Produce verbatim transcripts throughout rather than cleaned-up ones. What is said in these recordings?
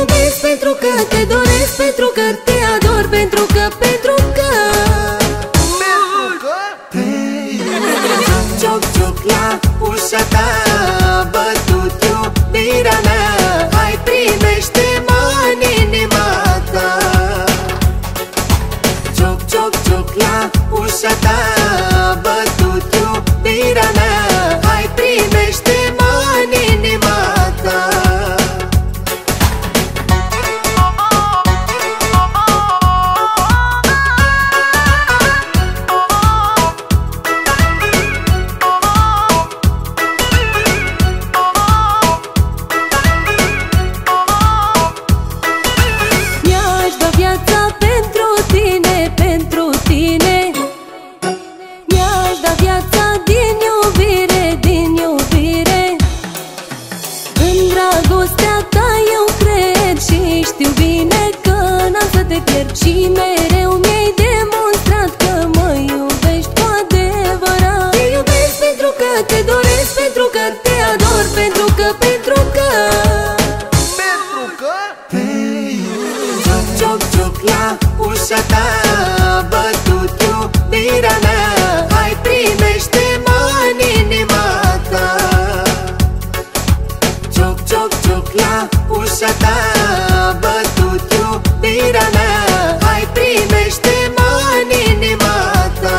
iubesc pentru că te doresc, pentru că te ador, pentru că, pentru că Pentru că te Cioc, cioc, cioc la ușa ta, bătut iubirea mea. Hai, primește-mă în inima ta. Cioc, cioc, cioc la ușa ta, bătut iubirea mea. Hai, primește-mă în inima ta. Și mereu mi-ai demonstrat că mă iubești cu adevărat. Te iubesc pentru că te doresc, pentru că te ador, pentru că, pentru că Pentru că te Cioc, cioc, cioc la ușa ta, bătut iubirea mea. Hai, primește-mă în inima ta. Cioc, cioc, cioc la ușa ta, bătut iubirea mea. Hai, primește-mă în inima ta.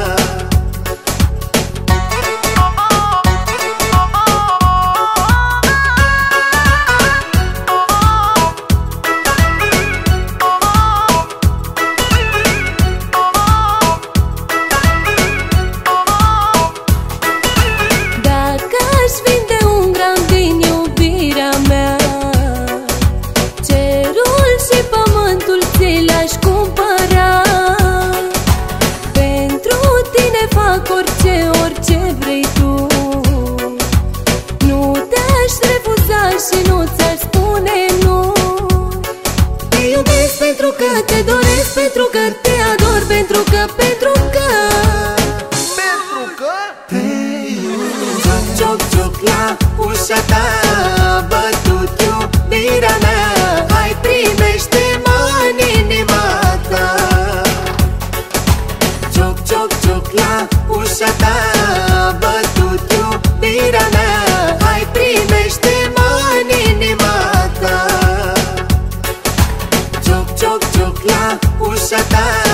Dacă aș vinde un gram din iubirea mea, cerul și pământul ți le-aș cumpăra. Pentru tine fac orice, orice vrei tu. Nu te-aș refuza și nu ți-aș spune nu. Te iubesc pentru că te doresc, pentru că te ador, pentru că, pentru că Pentru că te Cioc, cioc, cioc la ușa ta, bătut iubirea mea. Hai, primește-mă în inima ta. Cioc, cioc, cioc la ușa ta, bătut iubirea mea. Hai, primește-mă în inima ta. Cioc, cioc, cioc la ușa ta,